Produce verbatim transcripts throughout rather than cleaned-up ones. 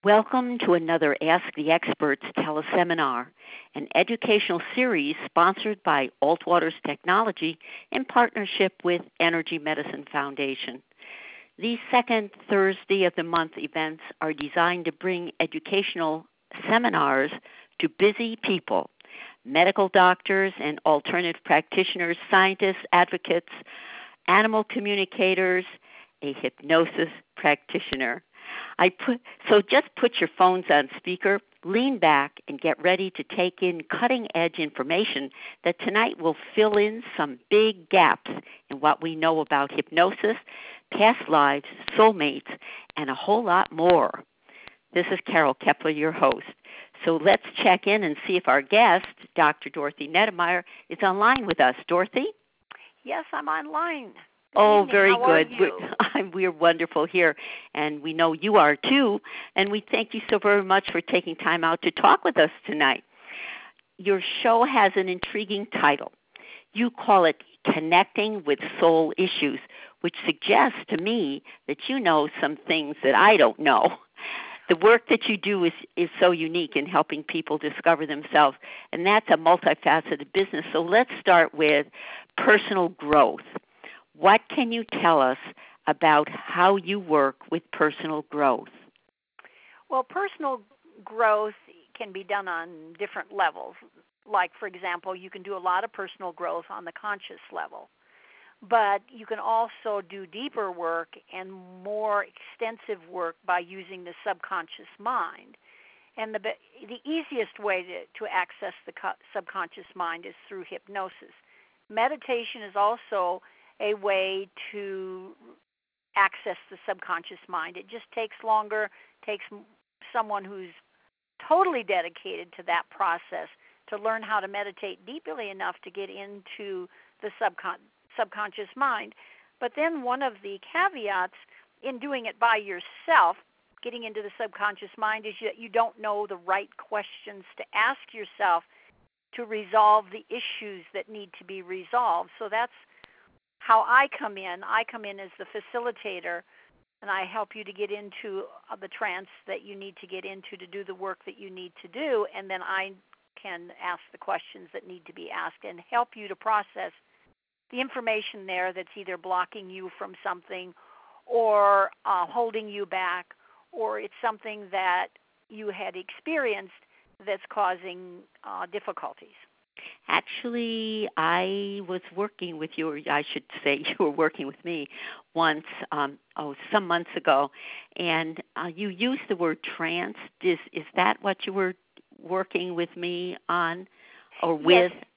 Welcome to another Ask the Experts teleseminar, an educational series sponsored by Altwaters Technology in partnership with Energy Medicine Foundation. These second Thursday of the month events are designed to bring educational seminars to busy people, medical doctors and alternative practitioners, scientists, advocates, animal communicators, a hypnosis practitioner. I put so just put your phones on speaker, lean back, and get ready to take in cutting-edge information that tonight will fill in some big gaps in what we know about hypnosis, past lives, soulmates, and a whole lot more. This is Carol Kepler, your host. So let's check in and see if our guest, Doctor Dorothy Nettemeyer, is online with us. Dorothy? Yes, I'm online. Good oh, evening. very How good. Are you? We're, we're wonderful here, and we know you are too. And we thank you so very much for taking time out to talk with us tonight. Your show has an intriguing title. You call it Connecting with Soul Issues, which suggests to me that you know some things that I don't know. The work that you do is, is so unique in helping people discover themselves, and that's a multifaceted business. So let's start with personal growth. What can you tell us about how you work with personal growth? Well, personal growth can be done on different levels. Like, for example, you can do a lot of personal growth on the conscious level. But you can also do deeper work and more extensive work by using the subconscious mind. And the the easiest way to, to access the co- subconscious mind is through hypnosis. Meditation is also a way to access the subconscious mind. It just takes longer, takes someone who's totally dedicated to that process to learn how to meditate deeply enough to get into the subcon- subconscious mind. But then one of the caveats in doing it by yourself, getting into the subconscious mind, is that you don't know the right questions to ask yourself to resolve the issues that need to be resolved. So that's how I come in. I come in as the facilitator, and I help you to get into the trance that you need to get into to do the work that you need to do, and then I can ask the questions that need to be asked and help you to process the information there that's either blocking you from something or uh, holding you back, or it's something that you had experienced that's causing uh, difficulties. Actually, I was working with you, or I should say you were working with me once, um, oh, some months ago, and uh, you used the word trance. Is, is that what you were working with me on, or with? Yes.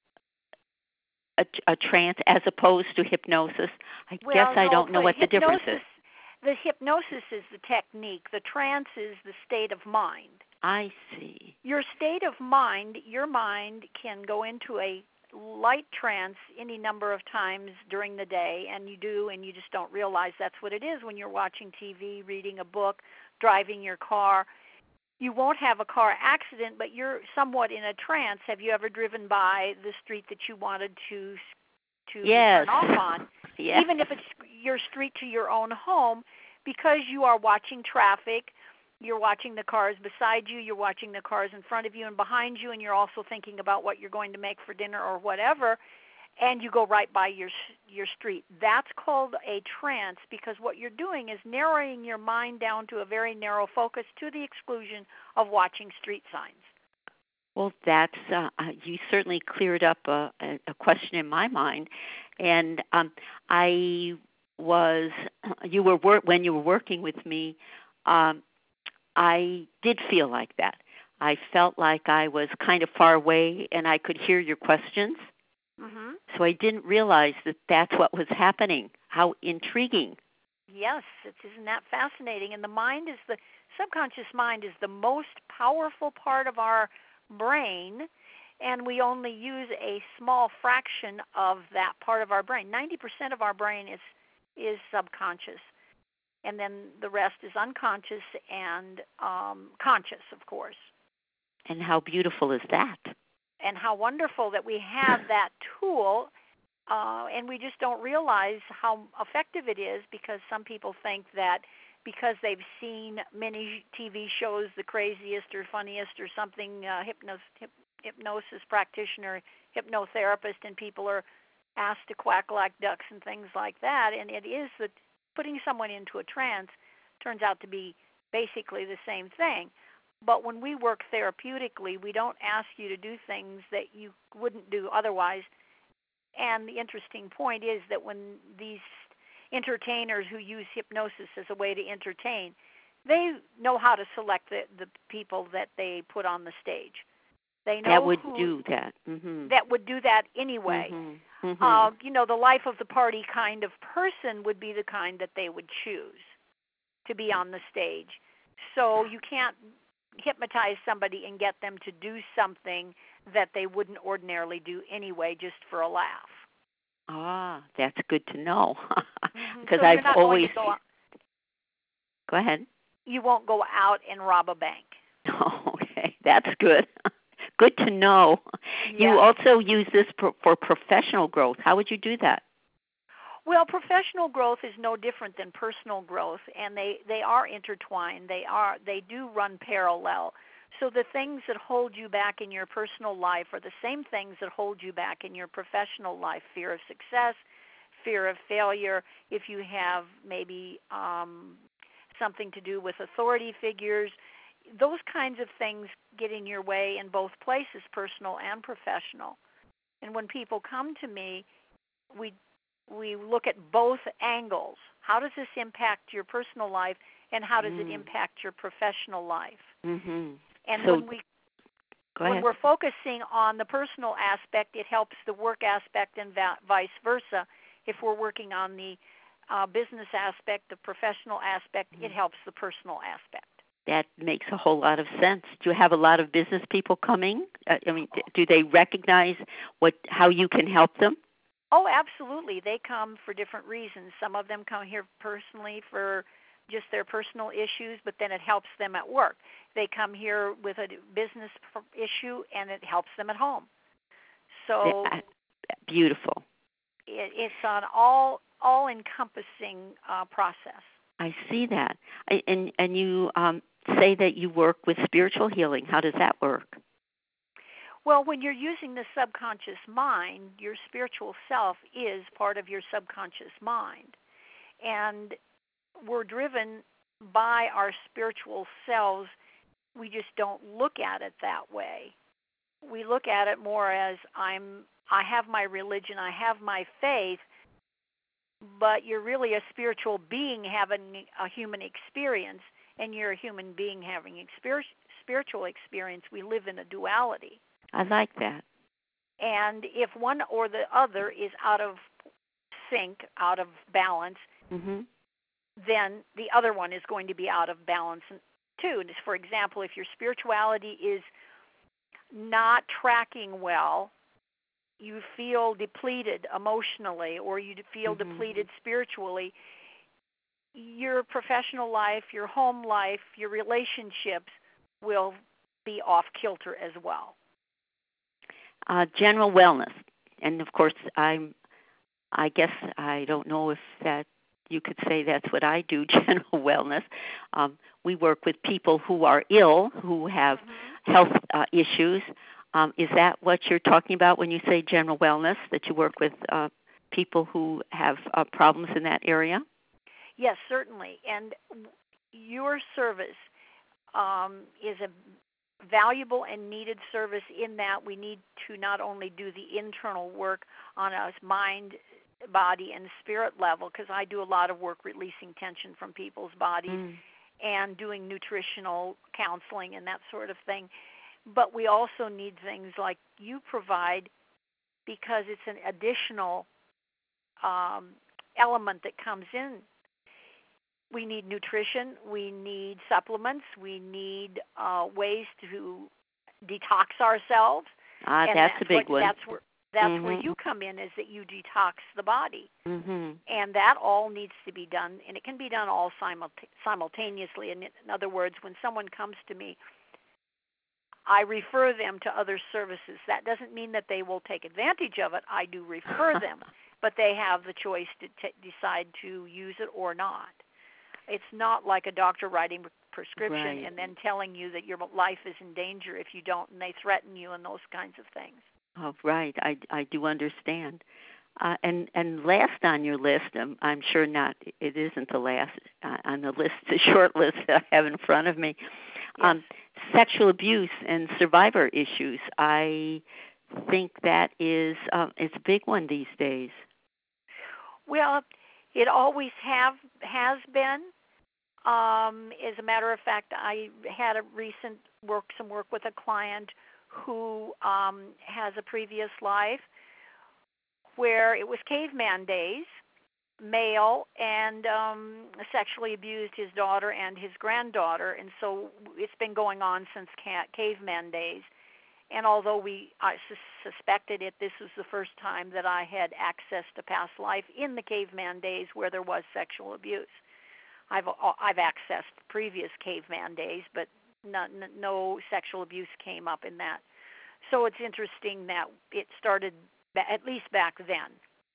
A, a trance as opposed to hypnosis? I well, guess I no, don't know what the hypnosis, difference is. The hypnosis is the technique. The trance is the state of mind. I see. Your state of mind, your mind can go into a light trance any number of times during the day, and you do, and you just don't realize that's what it is when you're watching T V, reading a book, driving your car. You won't have a car accident, but you're somewhat in a trance. Have you ever driven by the street that you wanted to to yes. turn off on? Yes. Even if it's your street to your own home, because you are watching traffic, you're watching the cars beside you, you're watching the cars in front of you and behind you, and you're also thinking about what you're going to make for dinner or whatever, and you go right by your your street. That's called a trance, because what you're doing is narrowing your mind down to a very narrow focus to the exclusion of watching street signs. Well, that's uh, you certainly cleared up a, a question in my mind, and um, I was you were wor- when you were working with me. Um, I did feel like that. I felt like I was kind of far away, and I could hear your questions. Mm-hmm. So I didn't realize that that's what was happening. How intriguing. Yes, it's, isn't that fascinating? And the mind is the subconscious mind is the most powerful part of our brain, and we only use a small fraction of that part of our brain. ninety percent of our brain is is subconscious, and then the rest is unconscious and um, conscious, of course. And how beautiful is that? And how wonderful that we have that tool, uh, and we just don't realize how effective it is, because some people think that because they've seen many T V shows, The Craziest or Funniest or something, uh, hypnos, hip, hypnosis practitioner, hypnotherapist, and people are asked to quack like ducks and things like that. And it is that putting someone into a trance turns out to be basically the same thing. But when we work therapeutically, we don't ask you to do things that you wouldn't do otherwise. And the interesting point is that when these entertainers who use hypnosis as a way to entertain, they know how to select the, the people that they put on the stage. They know that would who, do that. Mm-hmm. That would do that anyway. Mm-hmm. Mm-hmm. Uh, you know, the life of the party kind of person would be the kind that they would choose to be on the stage. So you can't hypnotize somebody and get them to do something that they wouldn't ordinarily do anyway, just for a laugh. Ah, that's good to know. Because so I've always go, go ahead. You won't go out and rob a bank. Oh, okay, that's good. Good to know. Yes. You also use this pro- for professional growth. How would you do that? Well, professional growth is no different than personal growth, and they, they are intertwined. They are they do run parallel. So the things that hold you back in your personal life are the same things that hold you back in your professional life. Fear of success, fear of failure. If you have maybe um, something to do with authority figures, those kinds of things get in your way in both places, personal and professional. And when people come to me, we we look at both angles. How does this impact your personal life, and how does mm. it impact your professional life? Mm-hmm. And so, when we go when ahead. we're focusing on the personal aspect, it helps the work aspect, and va- vice versa. If we're working on the uh, business aspect, the professional aspect, mm. it helps the personal aspect. That makes a whole lot of sense. Do you have a lot of business people coming? Uh, I mean, do they recognize what how you can help them? Oh, absolutely. They come for different reasons. Some of them come here personally for just their personal issues, but then it helps them at work. They come here with a business issue, and it helps them at home. So yeah, beautiful. It, it's an all all encompassing uh, process. I see that. I, and and you um, say that you work with spiritual healing. How does that work? Well, when you're using the subconscious mind, your spiritual self is part of your subconscious mind. And we're driven by our spiritual selves. We just don't look at it that way. We look at it more as I'm I have my religion, I have my faith, but you're really a spiritual being having a human experience, and you're a human being having experience, spiritual experience. We live in a duality. I like that. And if one or the other is out of sync, out of balance, mm-hmm. then the other one is going to be out of balance too. For example, if your spirituality is not tracking well, you feel depleted emotionally, or you feel mm-hmm. depleted spiritually, your professional life, your home life, your relationships will be off kilter as well. Uh, general wellness, and of course, I'm. I guess I don't know if that you could say that's what I do. General wellness. Um, we work with people who are ill, who have mm-hmm. health uh, issues. Um, is that what you're talking about when you say general wellness? That you work with uh, people who have uh, problems in that area? Yes, certainly. And your service um, is a valuable and needed service in that we need to not only do the internal work on a mind, body, and spirit level, because I do a lot of work releasing tension from people's bodies mm. and doing nutritional counseling and that sort of thing, but we also need things like you provide, because it's an additional um, element that comes in. We need nutrition, we need supplements, we need uh, ways to detox ourselves. Ah, and that's, that's a big what, one. That's where that's mm-hmm. where you come in, is that you detox the body. Mm-hmm. And that all needs to be done, and it can be done all simulta- simultaneously. In, in other words, when someone comes to me, I refer them to other services. That doesn't mean that they will take advantage of it. I do refer them, but they have the choice to t- decide to use it or not. It's not like a doctor writing a prescription Right. and then telling you that your life is in danger if you don't, and they threaten you and those kinds of things. Oh, right. I, I do understand. Uh, and and last on your list, um, I'm sure not. It isn't the last uh, on the list, the short list that I have in front of me. Yes. Um, sexual abuse and survivor issues. I think that is uh, it's a big one these days. Well, it always have has been. Um, as a matter of fact, I had a recent work some work with a client who um, has a previous life where it was caveman days, male, and um, sexually abused his daughter and his granddaughter, and so it's been going on since ca- caveman days. And although we I sus- suspected it, this was the first time that I had access to past life in the caveman days where there was sexual abuse. I've I've accessed previous caveman days, but no, no sexual abuse came up in that. So it's interesting that it started at least back then.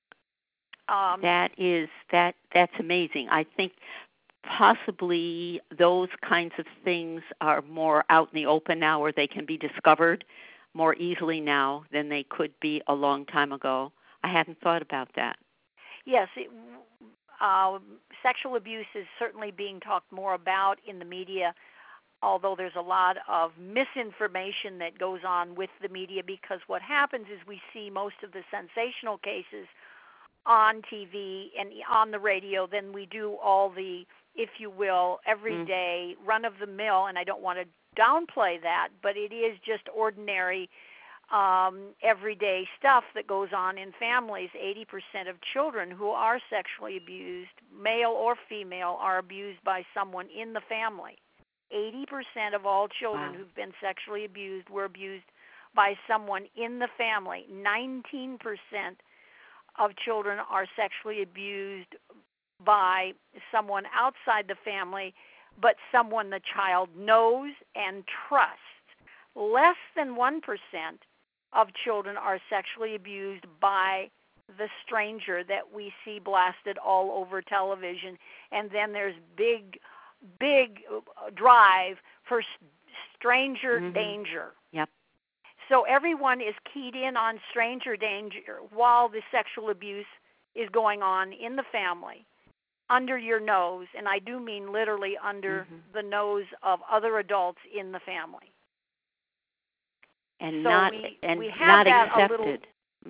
Um, That is that that's amazing. I think possibly those kinds of things are more out in the open now, where they can be discovered more easily now than they could be a long time ago. I hadn't thought about that. Yes, it, uh, sexual abuse is certainly being talked more about in the media, although there's a lot of misinformation that goes on with the media, because what happens is we see most of the sensational cases on T V and on the radio than we do all the, if you will, everyday mm. run-of-the-mill, and I don't want to downplay that, but it is just ordinary Um, everyday stuff that goes on in families. eighty percent of children who are sexually abused, male or female, are abused by someone in the family. eighty percent of all children Wow. who've been sexually abused were abused by someone in the family. nineteen percent of children are sexually abused by someone outside the family, but someone the child knows and trusts. Less than one percent of children are sexually abused by the stranger that we see blasted all over television. And then there's big, big drive for stranger mm-hmm. danger. Yep. So everyone is keyed in on stranger danger while the sexual abuse is going on in the family, under your nose, and I do mean literally under mm-hmm. the nose of other adults in the family. And so not we, and we have not that accepted. A little,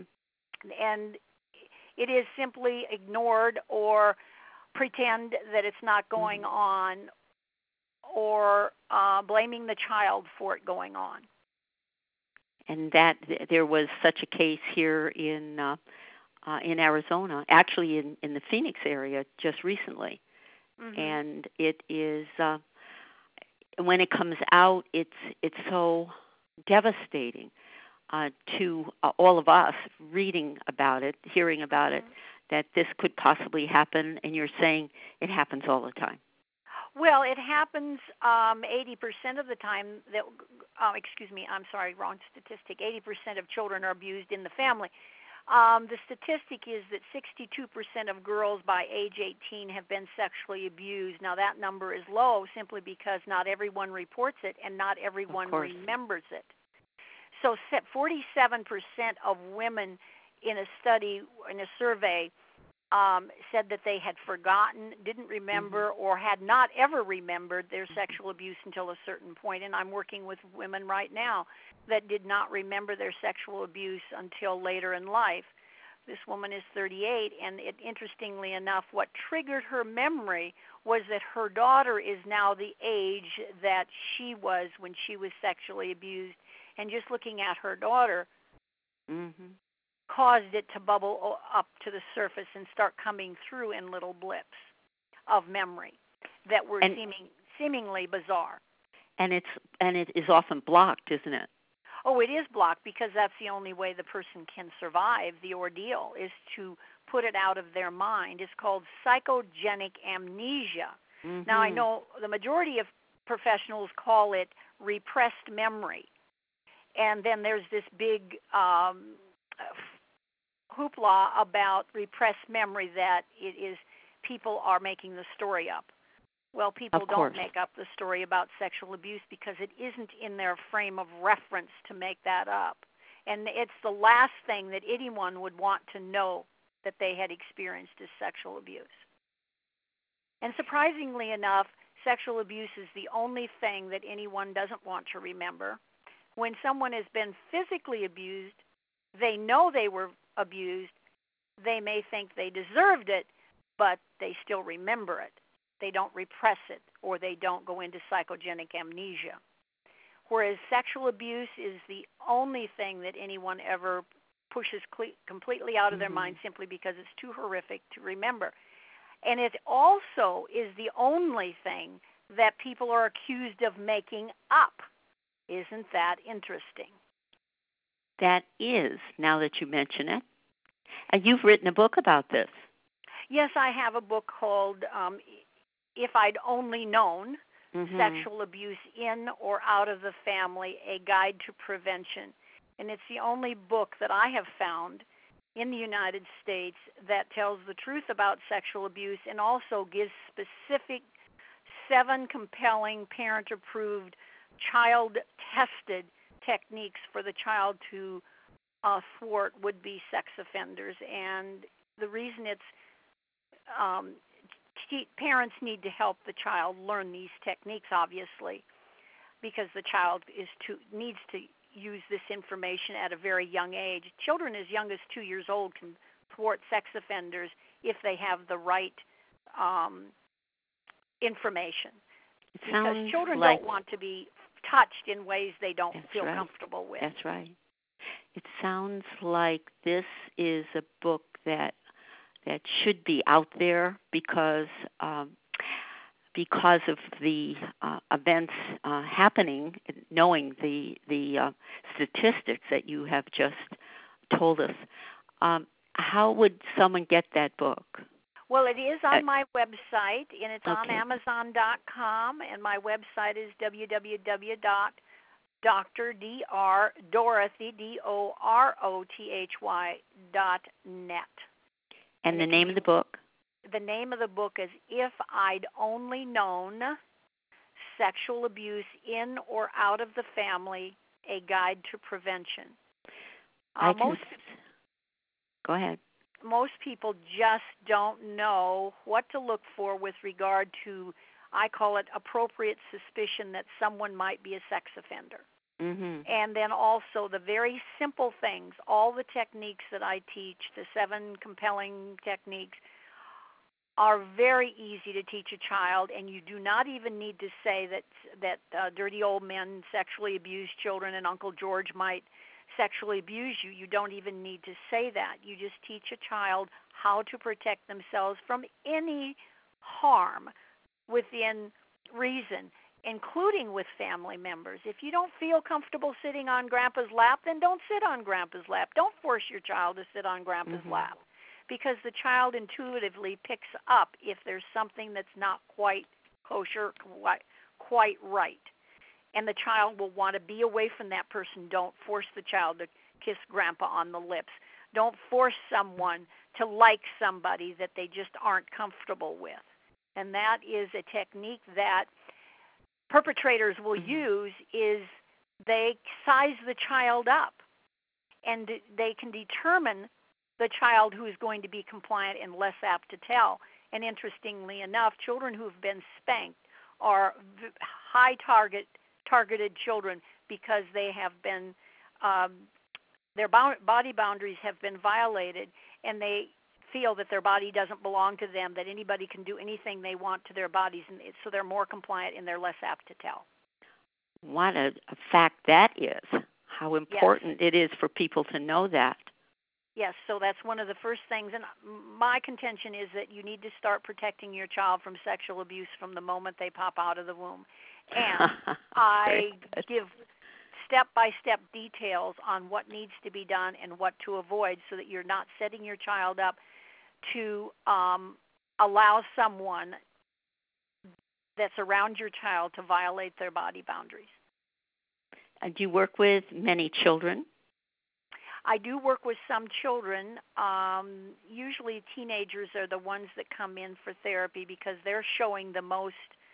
and it is simply ignored or pretend that it's not going mm-hmm. on, or uh, blaming the child for it going on. And that there was such a case here in uh, uh, in Arizona, actually in, in the Phoenix area, just recently, mm-hmm. and it is uh, when it comes out, it's it's so devastating uh, to uh, all of us reading about it, hearing about mm-hmm. it, that this could possibly happen, and you're saying it happens all the time. Well, it happens um, eighty percent of the time. That, uh, excuse me, I'm sorry, wrong statistic. eighty percent of children are abused in the family. Um, the statistic is that sixty-two percent of girls by age eighteen have been sexually abused. Now, that number is low simply because not everyone reports it and not everyone remembers it. So forty-seven percent of women in a study, in a survey, um, said that they had forgotten, didn't remember, mm-hmm. or had not ever remembered their sexual abuse until a certain point. And I'm working with women right now that did not remember their sexual abuse until later in life. This woman is thirty-eight, and it, interestingly enough, what triggered her memory was that her daughter is now the age that she was when she was sexually abused. And just looking at her daughter mm-hmm. caused it to bubble up to the surface and start coming through in little blips of memory that were and, seeming seemingly bizarre. And it's and it is often blocked, isn't it? Oh, it is blocked because that's the only way the person can survive the ordeal, is to put it out of their mind. It's called psychogenic amnesia. Mm-hmm. Now, I know the majority of professionals call it repressed memory. And then there's this big um, hoopla about repressed memory, that it is people are making the story up. Well, people Of don't course. make up the story about sexual abuse because it isn't in their frame of reference to make that up. And it's the last thing that anyone would want to know that they had experienced is sexual abuse. And surprisingly enough, sexual abuse is the only thing that anyone doesn't want to remember. When someone has been physically abused, they know they were abused. They may think they deserved it, but they still remember it. They don't repress it, or they don't go into psychogenic amnesia. Whereas sexual abuse is the only thing that anyone ever pushes cle- completely out of Mm-hmm. their mind simply because it's too horrific to remember. And it also is the only thing that people are accused of making up. Isn't that interesting? That is, now that you mention it. And you've written a book about this. Yes, I have a book called um, If I'd Only Known, Mm-hmm. Sexual Abuse in or Out of the Family, A Guide to Prevention. And it's the only book that I have found in the United States that tells the truth about sexual abuse and also gives specific seven compelling parent-approved, child-tested techniques for the child to uh, thwart would-be sex offenders. And the reason it's um, t- parents need to help the child learn these techniques, obviously, because the child is to needs to use this information at a very young age. Children as young as two years old can thwart sex offenders if they have the right um, information. It Because sounds children like, don't want to be touched in ways they don't That's feel right. comfortable with. That's right. It sounds like this is a book that that should be out there because um, because of the uh, events uh, happening, knowing the the uh, statistics that you have just told us. Um, how would someone get that book? Well, it is on Uh, my website, and it's on okay. Amazon dot com, and my website is w w w dot Doctor D R Dorothy D O R O T H Y dot net. And, And the if name you, of the book? The name of the book is If I'd Only Known, Sexual Abuse in or Out of the Family, A Guide to Prevention. Uh, I can. most Go ahead. most people just don't know what to look for with regard to, I call it appropriate suspicion that someone might be a sex offender. Mm-hmm. And then also the very simple things, all the techniques that I teach, the seven compelling techniques, are very easy to teach a child, and you do not even need to say that that uh, dirty old men sexually abuse children and Uncle George might sexually abuse you. You don't even need to say that. You just teach a child how to protect themselves from any harm within reason, including with family members. If you don't feel comfortable sitting on Grandpa's lap, then don't sit on Grandpa's lap. Don't force your child to sit on Grandpa's Mm-hmm. lap, because the child intuitively picks up if there's something that's not quite kosher, quite, quite right. And the child will want to be away from that person. Don't force the child to kiss Grandpa on the lips. Don't force someone to like somebody that they just aren't comfortable with. And that is a technique that perpetrators will Mm-hmm. use, is they size the child up, and they can determine the child who is going to be compliant and less apt to tell. And interestingly enough, children who have been spanked are high target targeted children because they have been um, their body boundaries have been violated, and they feel that their body doesn't belong to them, that anybody can do anything they want to their bodies, and so they're more compliant and they're less apt to tell. What a, a fact that is. How important Yes. it is for people to know that. Yes, so that's one of the first things, and my contention is that you need to start protecting your child from sexual abuse from the moment they pop out of the womb. And I give step-by-step details on what needs to be done and what to avoid so that you're not setting your child up to um, allow someone that's around your child to violate their body boundaries. Do you work with many children? I do work with some children. Um, usually teenagers are the ones that come in for therapy because they're showing the most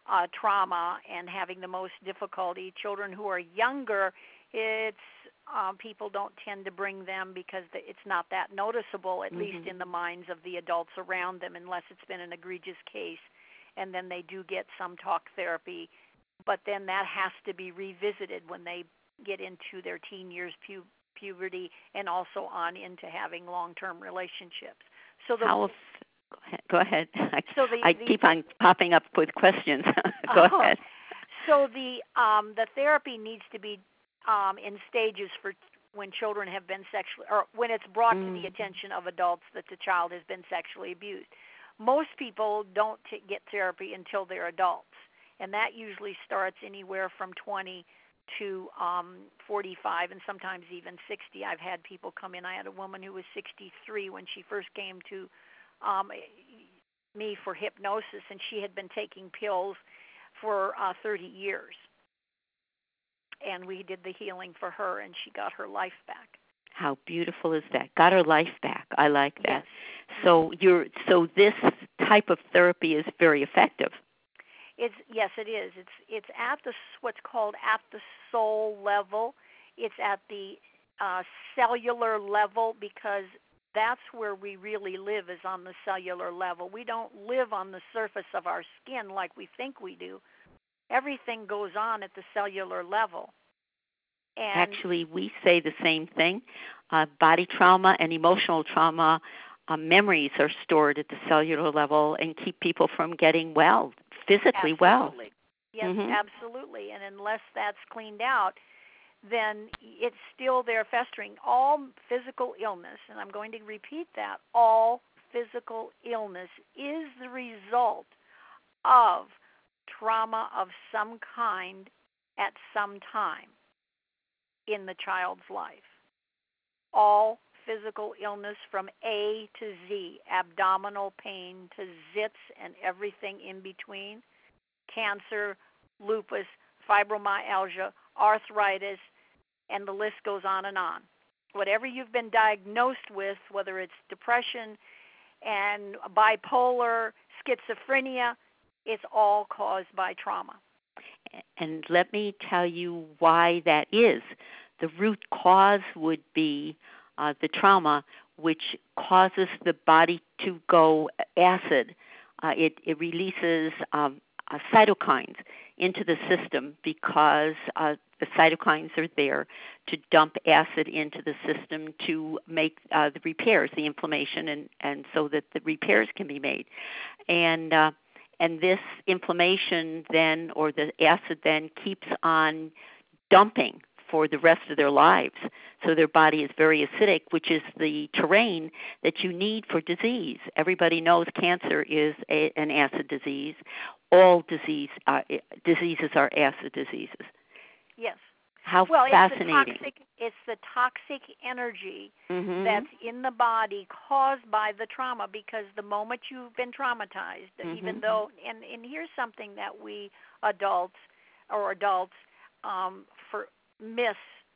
uh, trauma and having the most difficulty. Children who are younger, it's um, people don't tend to bring them because the, it's not that noticeable, at mm-hmm. least in the minds of the adults around them, unless it's been an egregious case, and then they do get some talk therapy. But then that has to be revisited when they get into their teen years, pu- puberty, and also on into having long-term relationships. So the How if, go ahead. I, so the, I the, keep on popping up with questions. Go uh, ahead. So the um, the therapy needs to be um, in stages for when children have been sexually, or when it's brought mm. to the attention of adults that the child has been sexually abused. Most people don't t- get therapy until they're adults, and that usually starts anywhere from twenty to um, forty-five, and sometimes even sixty. I've had people come in. I had a woman who was sixty-three when she first came to um, me for hypnosis, and she had been taking pills for uh, thirty years. And we did the healing for her, and she got her life back. How beautiful is that? Got her life back. I like that. Yes. So you're so this type of therapy is very effective. It's yes, it is. It's it's at the what's called at the soul level. It's at the uh, cellular level, because that's where we really live, is on the cellular level. We don't live on the surface of our skin like we think we do. Everything goes on at the cellular level. And actually, we say the same thing. Uh, body trauma and emotional trauma uh, memories are stored at the cellular level and keep people from getting well, physically absolutely. well. Yes, mm-hmm. absolutely. And unless that's cleaned out, then it's still there festering. All physical illness, and I'm going to repeat that, all physical illness is the result of trauma of some kind at some time in the child's life. All physical illness from A to Z, abdominal pain to zits and everything in between, cancer, lupus, fibromyalgia, arthritis, and the list goes on and on. Whatever you've been diagnosed with, whether it's depression and bipolar, schizophrenia, it's all caused by trauma. And let me tell you why that is. The root cause would be uh, the trauma, which causes the body to go acid. Uh, it, it releases um, uh, cytokines into the system because uh, the cytokines are there to dump acid into the system to make uh, the repairs, the inflammation, and, and so that the repairs can be made. And uh, and this inflammation then, or the acid then, keeps on dumping for the rest of their lives. So their body is very acidic, which is the terrain that you need for disease. Everybody knows cancer is a, an acid disease. All disease uh, diseases are acid diseases. Yes. How well, fascinating. It's the toxic, it's the toxic energy mm-hmm. that's in the body caused by the trauma, because the moment you've been traumatized, mm-hmm. even though, and, and here's something that we adults or adults um, for miss,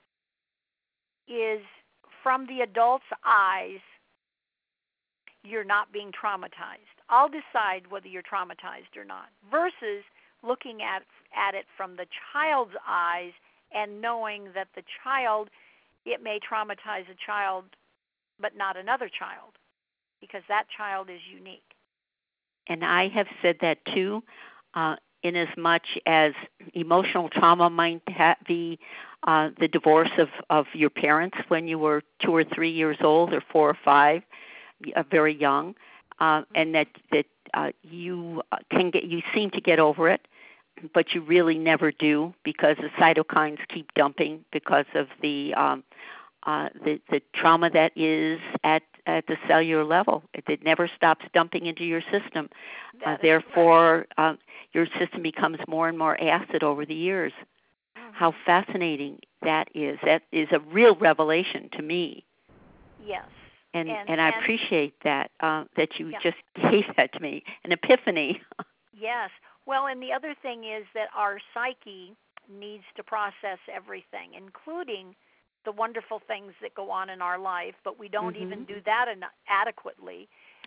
is from the adult's eyes, you're not being traumatized. I'll decide whether you're traumatized or not, versus looking at, at it from the child's eyes and knowing that the child, it may traumatize a child, but not another child, because that child is unique. And I have said that too, uh, in as much as emotional trauma might ha- be uh, the divorce of, of your parents when you were two or three years old, or four or five, uh, very young, uh, and that that uh, you can get, you seem to get over it, but you really never do, because the cytokines keep dumping because of the um, uh, the, the trauma that is at, at the cellular level. It, it never stops dumping into your system. Uh, therefore, uh, your system becomes more and more acid over the years. Mm-hmm. How fascinating that is. That is a real revelation to me. Yes. And and, and I and appreciate that, uh, that you yeah. just gave that to me, an epiphany. Yes. Well, and the other thing is that our psyche needs to process everything, including the wonderful things that go on in our life, but we don't mm-hmm. even do that in- adequately.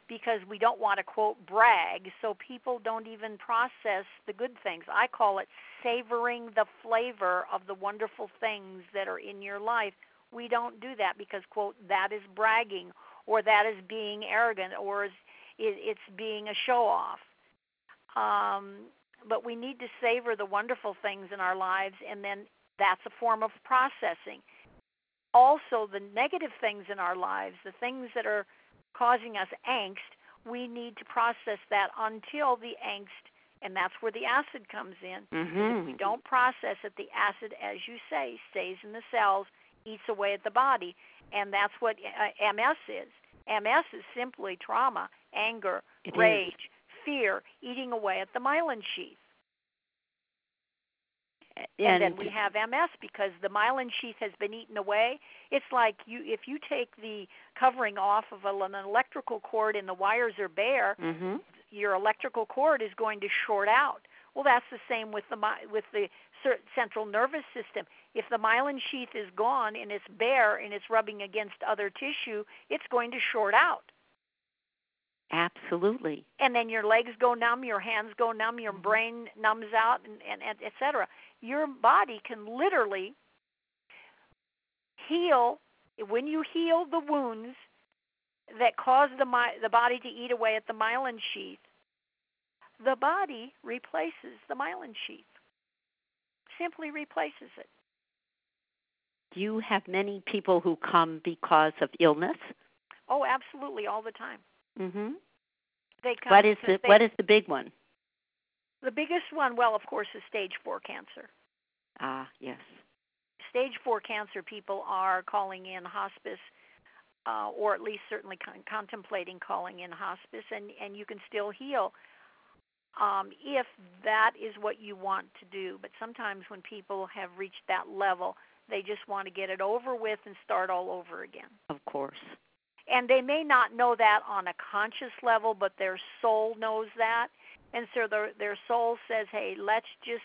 because we don't want to, quote, brag, so people don't even process the good things. I call it savoring the flavor of the wonderful things that are in your life. We don't do that because, quote, that is bragging, or that is being arrogant, or is, it, it's being a show-off. Um, but we need to savor the wonderful things in our lives, and then that's a form of processing. Also, the negative things in our lives, the things that are causing us angst, we need to process that until the angst, and that's where the acid comes in. Mm-hmm. If we don't process it, the acid, as you say, stays in the cells, eats away at the body, and that's what uh, M S is. M S is simply trauma, anger, It rage, is. fear, eating away at the myelin sheath. And, and then we have M S because the myelin sheath has been eaten away. It's like you, if you take the covering off of an electrical cord and the wires are bare, mm-hmm. your electrical cord is going to short out. Well, that's the same with the with the central nervous system. If the myelin sheath is gone and it's bare and it's rubbing against other tissue, it's going to short out. Absolutely. And then your legs go numb, your hands go numb, your brain numbs out, and, and, and et cetera. Your body can literally heal. When you heal the wounds that cause the, my, the body to eat away at the myelin sheath, the body replaces the myelin sheath. Simply replaces it. Do you have many people who come because of illness? Oh, absolutely, all the time. Mm-hmm. They come. What is the they, What is the big one? The biggest one, well, of course, is stage four cancer. Ah, yes. Stage four cancer people are calling in hospice, uh, or at least certainly con- contemplating calling in hospice, and, and you can still heal um, if that is what you want to do. But sometimes when people have reached that level, they just want to get it over with and start all over again. Of course. And they may not know that on a conscious level, but their soul knows that. And so their, their soul says, hey, let's just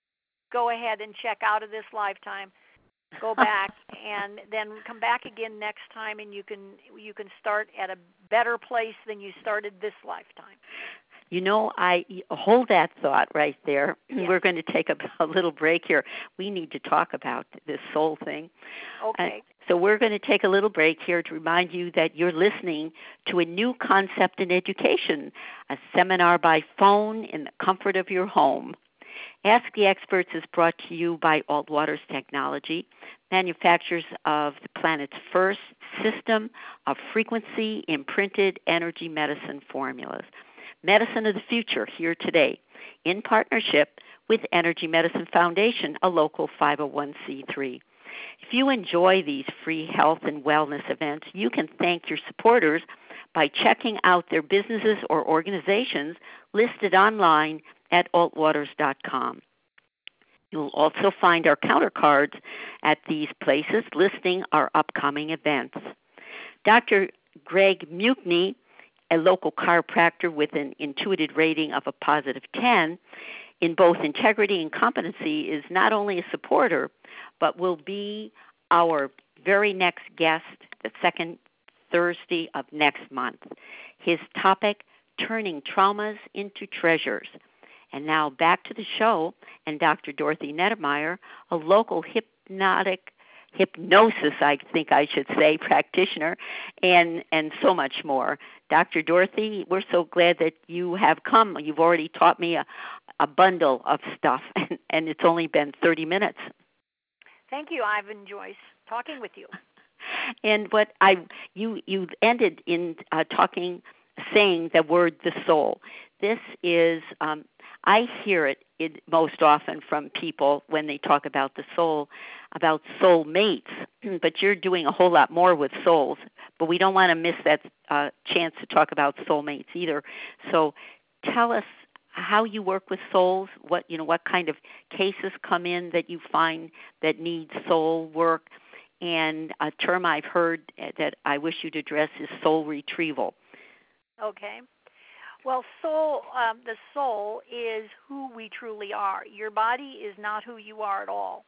go ahead and check out of this lifetime, go back, and then come back again next time, and you can you can start at a better place than you started this lifetime. You know, I hold that thought right there. Yes. We're going to take a, a little break here. We need to talk about this soul thing. Okay. Uh, so we're going to take a little break here to remind you that you're listening to a new concept in education, a seminar by phone in the comfort of your home. Ask the Experts is brought to you by Altwaters Technology, manufacturers of the planet's first system of frequency imprinted energy medicine formulas. Medicine of the Future, here today, in partnership with Energy Medicine Foundation, a local five oh one c three. If you enjoy these free health and wellness events, you can thank your supporters by checking out their businesses or organizations listed online at altwaters dot com. You'll also find our countercards at these places listing our upcoming events. Doctor Greg Mukney, a local chiropractor with an intuitive rating of a positive ten in both integrity and competency, is not only a supporter, but will be our very next guest the second Thursday of next month. His topic, Turning Traumas into Treasures. And now back to the show and Doctor Dorothy Nettermeyer, a local hypnotic hypnosis, I think I should say, practitioner, and, and so much more. Doctor Dorothy, we're so glad that you have come. You've already taught me a, a bundle of stuff, and, and it's only been thirty minutes. Thank you. I've enjoyed talking with you. And what I you you ended in uh, talking, saying the word the soul. This is um, I hear it, it most often from people when they talk about the soul, about soul mates. But you're doing a whole lot more with souls. But we don't want to miss that uh, chance to talk about soulmates either. So tell us how you work with souls. What you know, what kind of cases come in that you find that need soul work. And a term I've heard that I wish you'd address is soul retrieval. Okay. Well, soul, um, the soul is who we truly are. Your body is not who you are at all.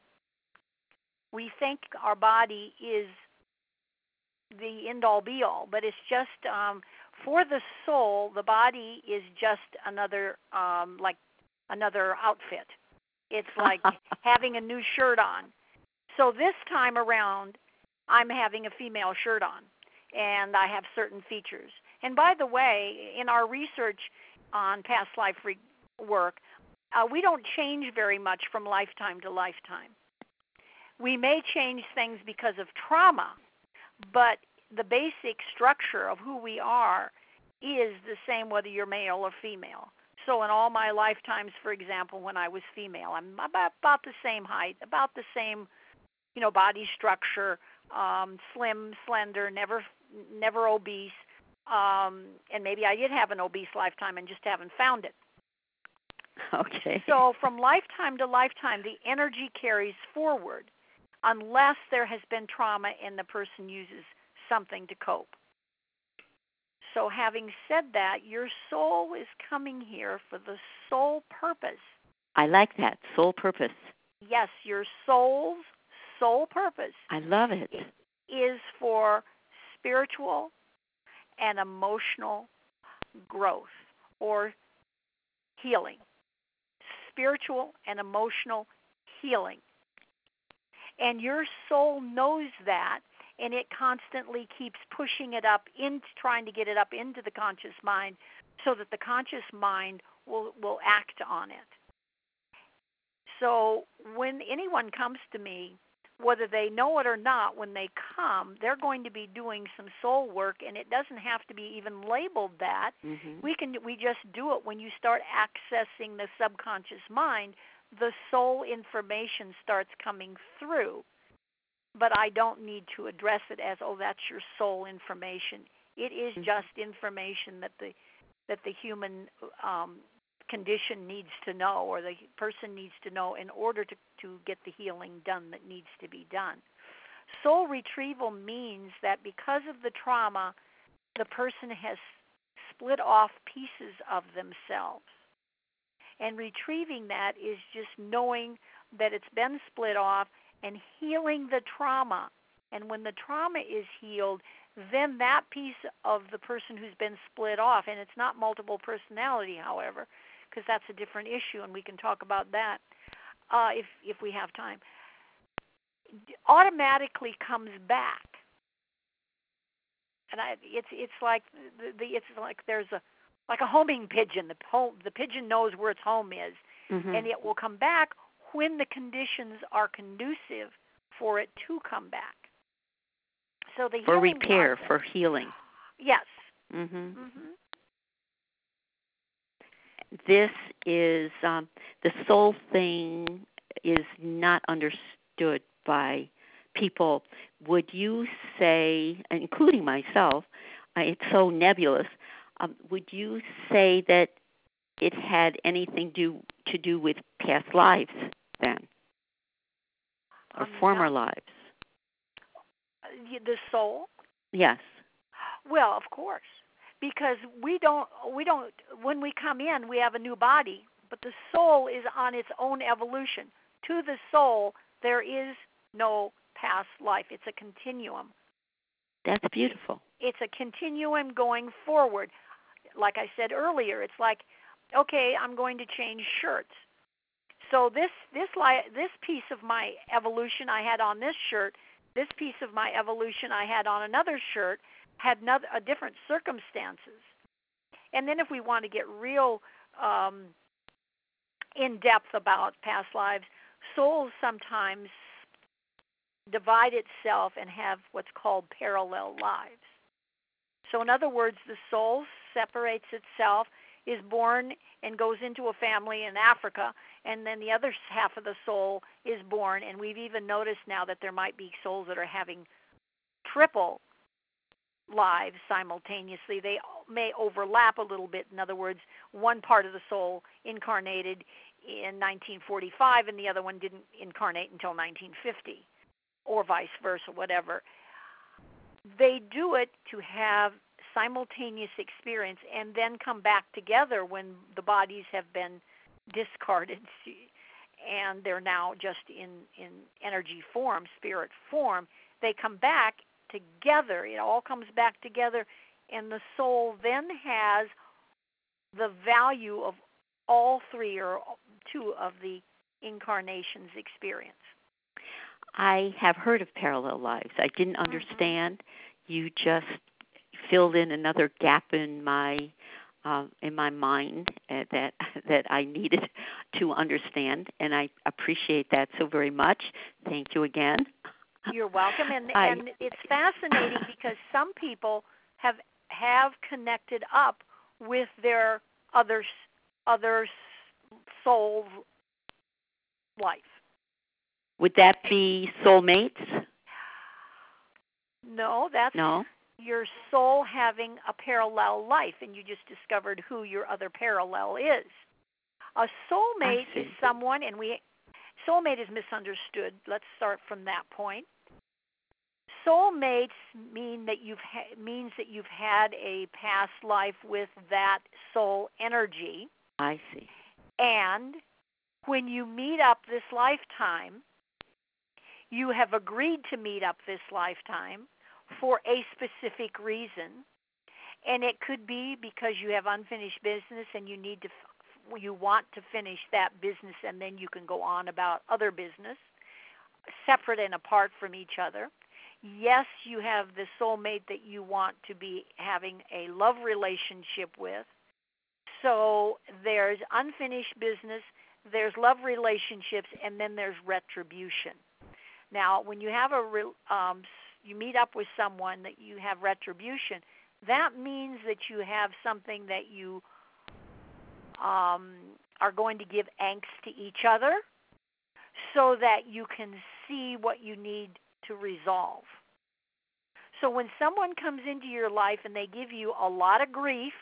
We think our body is the end-all, be-all, but it's just um, For the soul, the body is just another, um, like another outfit. It's like having a new shirt on. So this time around, I'm having a female shirt on, and I have certain features. And by the way, in our research on past life re- work, uh, we don't change very much from lifetime to lifetime. We may change things because of trauma, but the basic structure of who we are is the same whether you're male or female. So in all my lifetimes, for example, when I was female, I'm about, about the same height, about the same, you know, body structure, um, slim, slender, never never obese, um, and maybe I did have an obese lifetime and just haven't found it. Okay. So from lifetime to lifetime, the energy carries forward unless there has been trauma and the person uses something to cope. So having said that, your soul is coming here for the sole purpose. I like that, sole purpose. Yes, your soul's sole purpose. I love it. Is for spiritual and emotional growth or healing. Spiritual and emotional healing. And your soul knows that, and it constantly keeps pushing it up, into trying to get it up into the conscious mind so that the conscious mind will, will act on it. So when anyone comes to me, whether they know it or not, when they come, they're going to be doing some soul work, and it doesn't have to be even labeled that. Mm-hmm. We can we just do it when you start accessing the subconscious mind. The soul information starts coming through, but I don't need to address it as, oh, that's your soul information. It is Mm-hmm. just information that the that the human um, condition needs to know, or the person needs to know in order to, to get the healing done that needs to be done. Soul retrieval means that because of the trauma, the person has split off pieces of themselves. And retrieving that is just knowing that it's been split off and healing the trauma. And when the trauma is healed, then that piece of the person who's been split off, and it's not multiple personality, however, because that's a different issue, and we can talk about that uh, if if we have time, automatically comes back. And I, it's it's like the, the it's like there's a like a homing pigeon. The home, the pigeon knows where its home is, Mm-hmm. and it will come back when the conditions are conducive for it to come back. So the For healing repair, process, for healing. yes. Mm-hmm. Mm-hmm. This is, um, the soul thing is not understood by people. Would you say, including myself, uh, it's so nebulous, um, would you say that it had anything do, to do with past lives then, or Um, former not, lives? the soul. Yes. Well, of course, because we don't we don't when we come in, we have a new body, but the soul is on its own evolution. To the soul, there is no past life. It's a continuum. That's beautiful. It's a continuum going forward. Like I said earlier, it's like, okay, I'm going to change shirts. So this this li- this piece of my evolution I had on this shirt, this piece of my evolution I had on another shirt, had another, a different circumstances. And then if we want to get real um, in depth about past lives, souls sometimes divide itself and have what's called parallel lives. So in other words, the soul separates itself, is born and goes into a family in Africa, and then the other half of the soul is born, and we've even noticed now that there might be souls that are having triple lives simultaneously. They may overlap a little bit. In other words, one part of the soul incarnated in nineteen forty-five and the other one didn't incarnate until nineteen fifty, or vice versa, whatever. They do it to have simultaneous experience and then come back together when the bodies have been discarded and they're now just in, in energy form, spirit form. They come back together. It all comes back together and the soul then has the value of all three or two of the incarnation's experience. I have heard of parallel lives. I didn't understand. Mm-hmm. You just filled in another gap in my uh, in my mind uh, that that I needed to understand, and I appreciate that so very much. Thank you again. You're welcome, and I, and it's fascinating because some people have have connected up with their other other soul's life. Would that be soulmates? No, that's no. your soul having a parallel life, and you just discovered who your other parallel is. A soulmate is someone, and we soulmate is misunderstood. Let's start from that point. Soulmates mean that you've ha- means that you've had a past life with that soul energy. I see. And when you meet up this lifetime, you have agreed to meet up this lifetime for a specific reason, and it could be because you have unfinished business and you need to, you want to finish that business, and then you can go on about other business, separate and apart from each other. Yes, you have the soulmate that you want to be having a love relationship with. So there's unfinished business, there's love relationships, and then there's retribution. Now, when you have a um, you meet up with someone that you have retribution, that means that you have something that you um, are going to give angst to each other so that you can see what you need to resolve. So when someone comes into your life and they give you a lot of grief,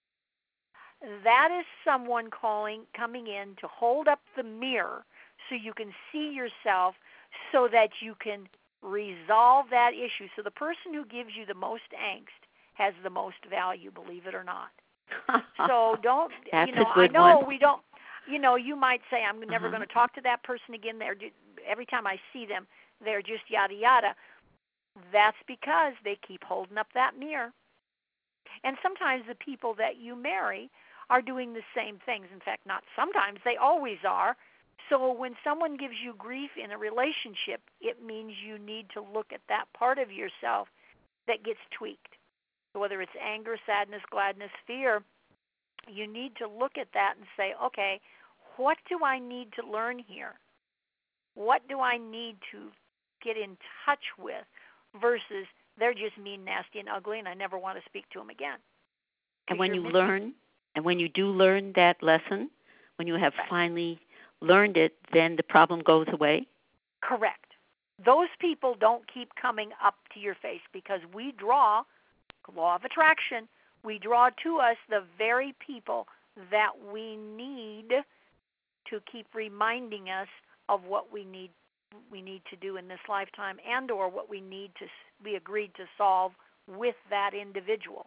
that is someone calling, coming in to hold up the mirror so you can see yourself so that you can resolve that issue. So the person who gives you the most angst has the most value, believe it or not. So don't, That's you know, a good I know one. we don't, you know, you might say, I'm never uh-huh. going to talk to that person again. They're, every time I see them, they're just yada yada. That's because they keep holding up that mirror. And sometimes the people that you marry are doing the same things. In fact, not sometimes, they always are. So when someone gives you grief in a relationship, it means you need to look at that part of yourself that gets tweaked. So whether it's anger, sadness, gladness, fear, you need to look at that and say, okay, what do I need to learn here? What do I need to get in touch with versus they're just mean, nasty, and ugly, and I never want to speak to them again. And when you missing. learn, and when you do learn that lesson, when you have right. finally learned it, then the problem goes away? Correct. Those people don't keep coming up to your face because we draw, law of attraction, we draw to us the very people that we need to keep reminding us of what we need we need to do in this lifetime and or what we need to we agreed to solve with that individual.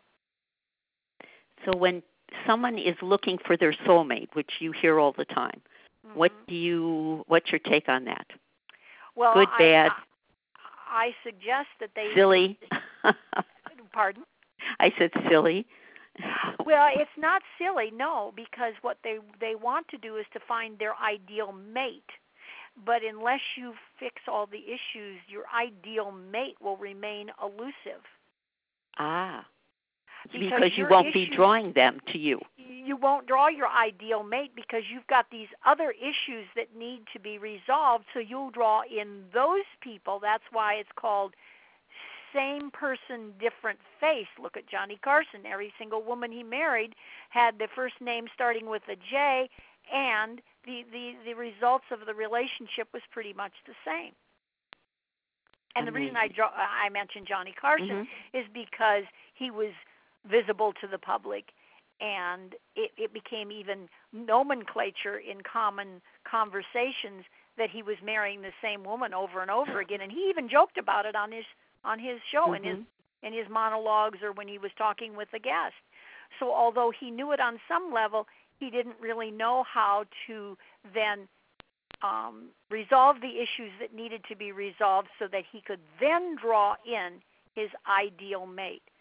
So when someone is looking for their soulmate, which you hear all the time, mm-hmm. what do you what's your take on that? Well, good, I, bad, I, I suggest that they silly. Pardon? I said silly. Well, it's not silly, no, because what they they want to do is to find their ideal mate. But unless you fix all the issues, your ideal mate will remain elusive. Ah, because, because you won't issues, be drawing them to you. You won't draw your ideal mate because you've got these other issues that need to be resolved, so you'll draw in those people. That's why it's called same person, different face. Look at Johnny Carson. Every single woman he married had the first name starting with a J, and the, the, the results of the relationship was pretty much the same. And Amazing. The reason I draw, I mentioned Johnny Carson mm-hmm. is because he was visible to the public, and it, it became even nomenclature in common conversations that he was marrying the same woman over and over again. And he even joked about it on his on his show mm-hmm. in his in his monologues or when he was talking with a guest. So although he knew it on some level, he didn't really know how to then um, resolve the issues that needed to be resolved so that he could then draw in his ideal mate.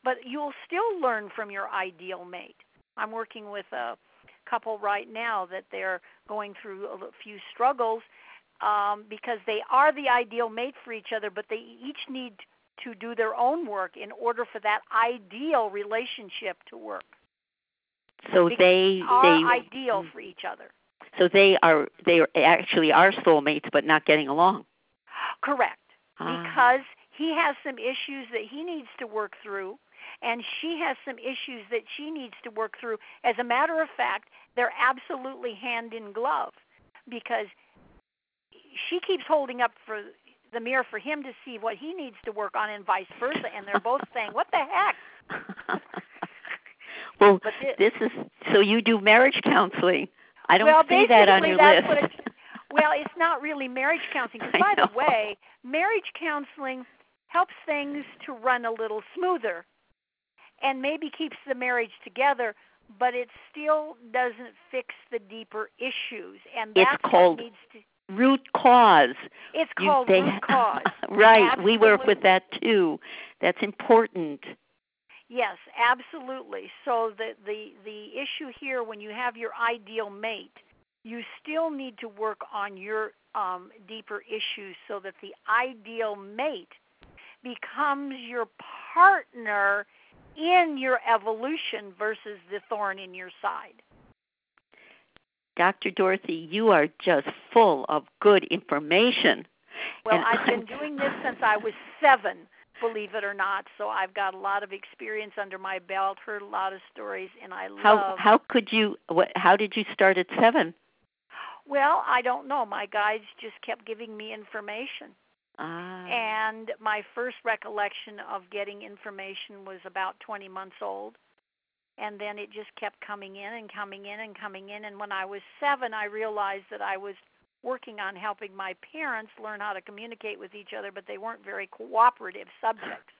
but you'll still learn from your ideal mate. I'm working with a couple right now that they're going through a few struggles um, because they are the ideal mate for each other, but they each need to do their own work in order for that ideal relationship to work. So because they are they ideal for each other. So they are they are actually are soulmates, but not getting along. Correct, ah. because he has some issues that he needs to work through, and she has some issues that she needs to work through. As a matter of fact, they're absolutely hand in glove, because she keeps holding up for the mirror for him to see what he needs to work on, and vice versa, and they're both saying, "What the heck?" Well, but this, this is so you do marriage counseling. I don't well, see that on your that's list. What it's, well, it's not really marriage counseling. Because, by the way, marriage counseling helps things to run a little smoother and maybe keeps the marriage together, but it still doesn't fix the deeper issues. And that's it's called what needs to, root cause. It's you, called they, root cause. Right. Absolutely. We work with that too. That's important. Yes, absolutely. So the, the the issue here, when you have your ideal mate, you still need to work on your um, deeper issues so that the ideal mate becomes your partner in your evolution versus the thorn in your side. Doctor Dorothy, you are just full of good information. Well, and I've I'm... been doing this since I was seven. Believe it or not, so I've got a lot of experience under my belt, heard a lot of stories, and I how, love. How could you? What? How did you start at seven? Well, I don't know. My guides just kept giving me information, ah. and my first recollection of getting information was about twenty months old, and then it just kept coming in and coming in and coming in. And when I was seven, I realized that I was working on helping my parents learn how to communicate with each other, but they weren't very cooperative subjects.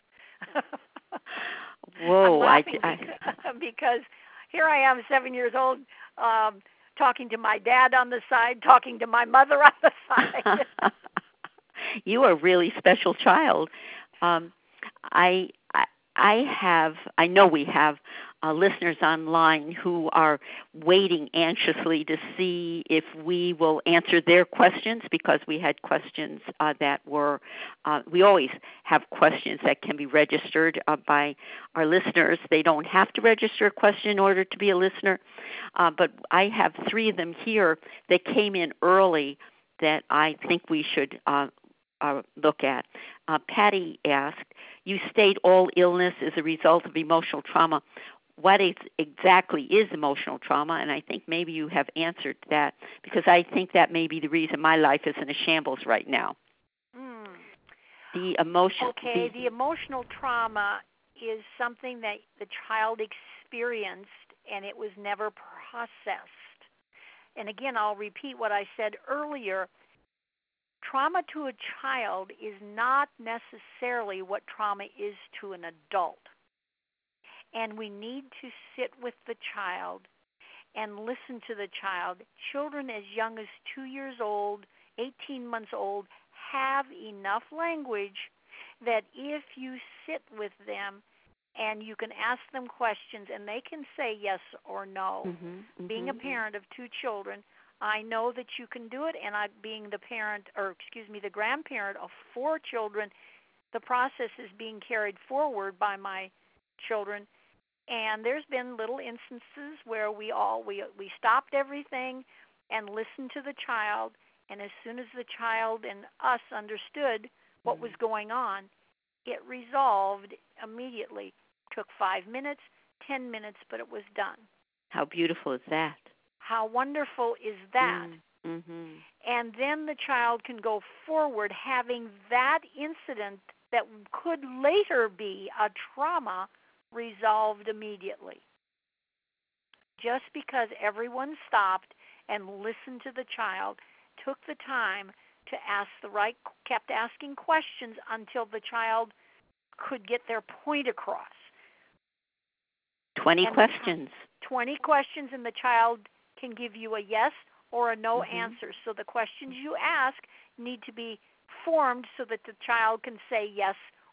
Whoa! I'm laughing I, because, because here I am, seven years old, um, talking to my dad on the side, talking to my mother on the side. You are a really special child. Um, I, I I have, I know we have uh, listeners online who are waiting anxiously to see if we will answer their questions, because we had questions uh, that were, uh, we always have questions that can be registered uh, by our listeners. They don't have to register a question in order to be a listener, uh, but I have three of them here that came in early that I think we should uh, uh, look at. Uh, Patty asked, you state all illness is a result of emotional trauma. What is, exactly is emotional trauma? And I think maybe you have answered that, because I think that may be the reason my life is in a shambles right now. Mm. The emotion. Okay, the, the emotional trauma is something that the child experienced and it was never processed. And again, I'll repeat what I said earlier. Trauma to a child is not necessarily what trauma is to an adult. And we need to sit with the child and listen to the child. Children as young as two years old, eighteen months old, have enough language that if you sit with them and you can ask them questions and they can say yes or no. Mm-hmm, mm-hmm. Being a parent of two children, I know that you can do it, and I, being the parent, or excuse me, the grandparent of four children, the process is being carried forward by my children. And there's been little instances where we all we we stopped everything and listened to the child, and as soon as the child and us understood what was going on, it resolved immediately. Took five minutes, ten minutes, but it was done. How beautiful is that? How wonderful is that? Mm-hmm. And then the child can go forward having that incident that could later be a trauma resolved immediately. Just because everyone stopped and listened to the child, took the time to ask the right, kept asking questions until the child could get their point across. twenty and questions. twenty questions, and the child can give you a yes or a no mm-hmm. answer. So the questions you ask need to be formed so that the child can say yes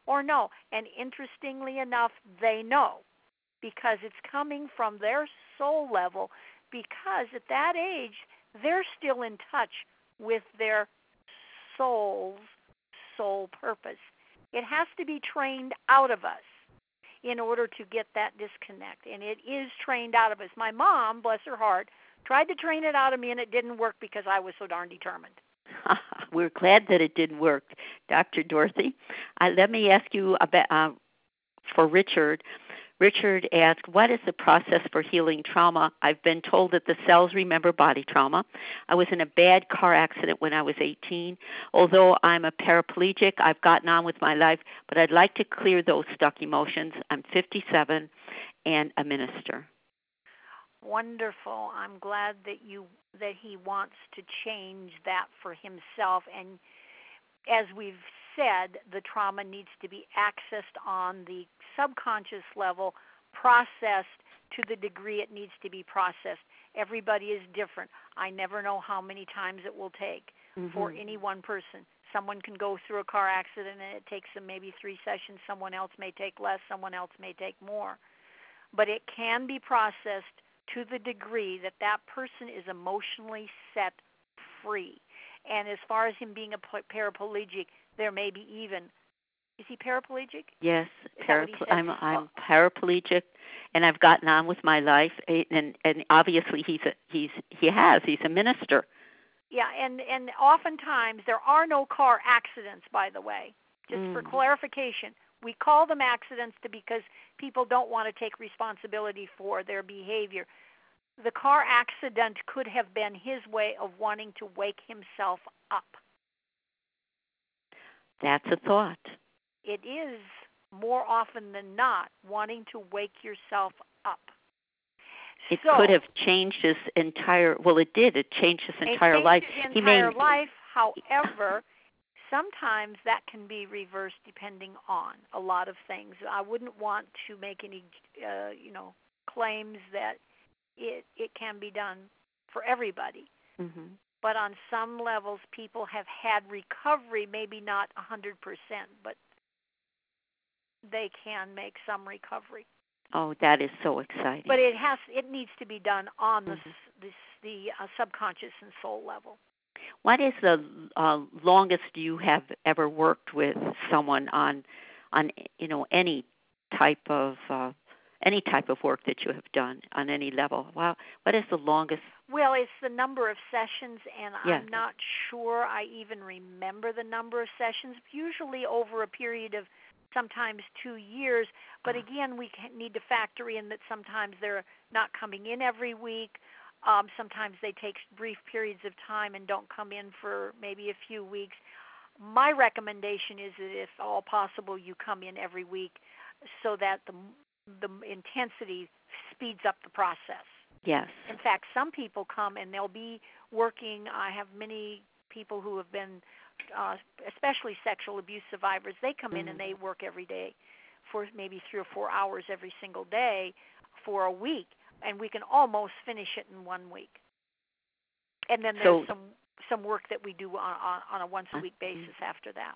or no. And interestingly enough, they know because it's coming from their soul level, because at that age, they're still in touch with their soul's soul purpose. It has to be trained out of us in order to get that disconnect, and it is trained out of us. My mom, bless her heart, tried to train it out of me, and it didn't work because I was so darn determined. We're glad that it didn't work, Doctor Dorothy. Uh, let me ask you about uh, for Richard. Richard asked, what is the process for healing trauma? I've been told that the cells remember body trauma. I was in a bad car accident when I was eighteen. Although I'm a paraplegic, I've gotten on with my life, but I'd like to clear those stuck emotions. I'm fifty-seven and a minister. Wonderful. I'm glad that you that he wants to change that for himself. And as we've said, the trauma needs to be accessed on the subconscious level, processed to the degree it needs to be processed. Everybody is different. I never know how many times it will take mm-hmm. for any one person. Someone can go through a car accident and it takes them maybe three sessions. Someone else may take less. Someone else may take more. But it can be processed to the degree that that person is emotionally set free. And as far as him being a paraplegic, there may be even, is he paraplegic? Yes, parapl- I'm I'm oh. paraplegic, and I've gotten on with my life, and and obviously he's a, he's he has he's a minister. Yeah, and and oftentimes there are no car accidents, by the way. Just mm. for clarification, we call them accidents to because people don't want to take responsibility for their behavior. The car accident could have been his way of wanting to wake himself up. That's a thought. It is, more often than not, wanting to wake yourself up. It so, could have changed his entire, well, it did. It changed his entire it life. His he entire made, life, however, sometimes that can be reversed depending on a lot of things. I wouldn't want to make any, uh, you know, claims that it it can be done for everybody. Mm-hmm. But on some levels, people have had recovery, maybe not one hundred percent, but they can make some recovery. Oh, that is so exciting. But it has it needs to be done on the mm-hmm. the, the uh, subconscious and soul level. What is the uh, longest you have ever worked with someone on on you know any type of uh, any type of work that you have done on any level? Wow, what is the longest? Well, it's the number of sessions, and yes. I'm not sure I even remember the number of sessions. Usually over a period of sometimes two years. But again, we need to factor in that sometimes they're not coming in every week. Um, sometimes they take brief periods of time and don't come in for maybe a few weeks. My recommendation is that if all possible, you come in every week so that the the intensity speeds up the process. Yes. In fact, some people come and they'll be working. I have many people who have been, uh, especially sexual abuse survivors, they come mm-hmm. in and they work every day for maybe three or four hours every single day for a week, and we can almost finish it in one week. And then there's so, some some work that we do on, on, on a once-a-week basis after that.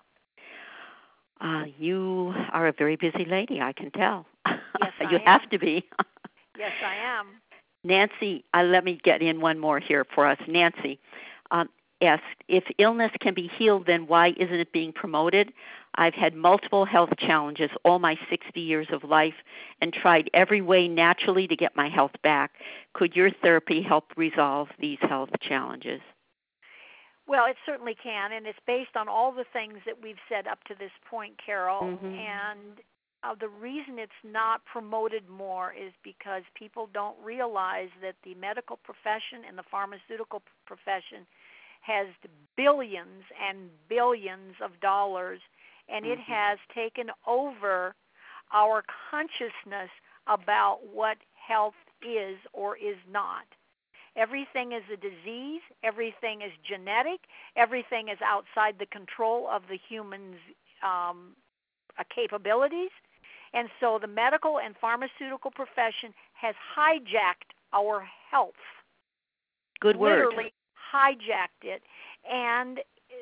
Uh, you are a very busy lady, I can tell. Yes, I you am. have to be. Yes, I am. Nancy, uh, let me get in one more here for us. Nancy um, asked, if illness can be healed, then why isn't it being promoted? I've had multiple health challenges all my sixty years of life and tried every way naturally to get my health back. Could your therapy help resolve these health challenges? Well, it certainly can, and it's based on all the things that we've said up to this point, Carol. Mm-hmm. And uh, the reason it's not promoted more is because people don't realize that the medical profession and the pharmaceutical profession has billions and billions of dollars, and mm-hmm. it has taken over our consciousness about what health is or is not. Everything is a disease. Everything is genetic. Everything is outside the control of the human's um, uh, capabilities. And so the medical and pharmaceutical profession has hijacked our health. Good word. Literally hijacked it. And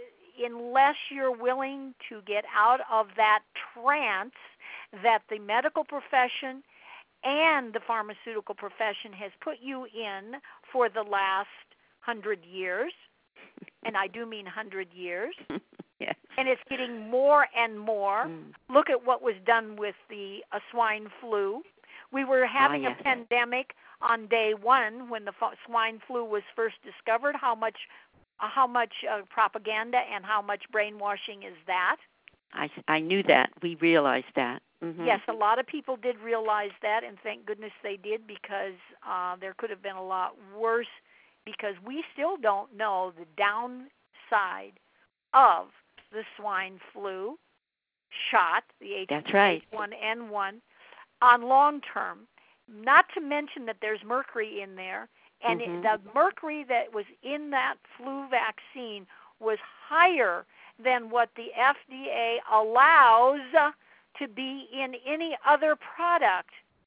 unless you're willing to get out of that trance that the medical profession and the pharmaceutical profession has put you in for the last hundred years, and I do mean hundred years, yes. and it's getting more and more. Mm. Look at what was done with the uh, swine flu. We were having ah, yes. a pandemic on day one when the f- swine flu was first discovered. How much, uh, how much uh, propaganda and how much brainwashing is that? I, I knew that. We realized that. Mm-hmm. Yes, a lot of people did realize that, and thank goodness they did, because uh, there could have been a lot worse, because we still don't know the downside of the swine flu shot, the H one N one, on long term. Not to mention that there's mercury in there, and mm-hmm. it, the mercury that was in that flu vaccine was higher than what the F D A allows to be in any other product.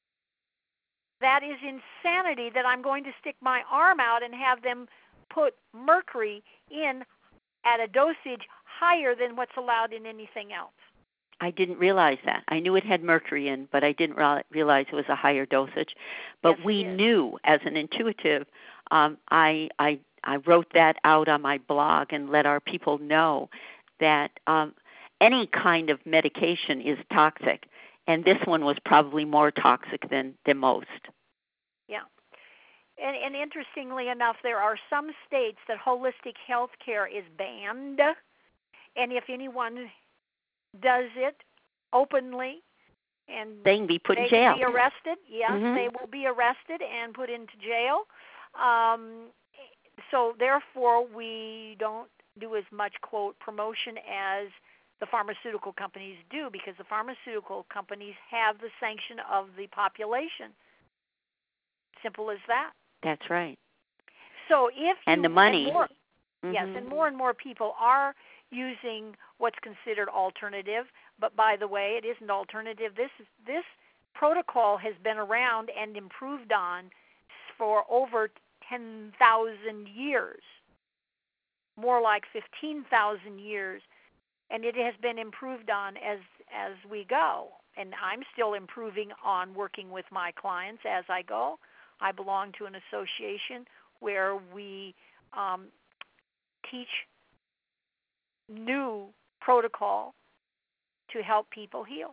That is insanity that I'm going to stick my arm out and have them put mercury in at a dosage higher than what's allowed in anything else. I didn't realize that. I knew it had mercury in, but I didn't re- realize it was a higher dosage. But yes, we knew, as an intuitive, um, I, I I wrote that out on my blog and let our people know that um, any kind of medication is toxic, and this one was probably more toxic than, than most. Yeah. And, and interestingly enough, there are some states that holistic health care is banned, and if anyone does it openly, and they can be put they in jail. Can be arrested. Yes, mm-hmm. they will be arrested and put into jail. Um, so therefore, we don't do as much, quote, promotion as the pharmaceutical companies do, because the pharmaceutical companies have the sanction of the population. Simple as that. That's right. So if and you, the money, and more, mm-hmm. yes, and more and more people are using what's considered alternative. But by the way, it isn't alternative. This is, this protocol has been around and improved on for over ten thousand years, more like fifteen thousand years, and it has been improved on as as we go. And I'm still improving on working with my clients as I go. I belong to an association where we um, teach new protocol to help people heal.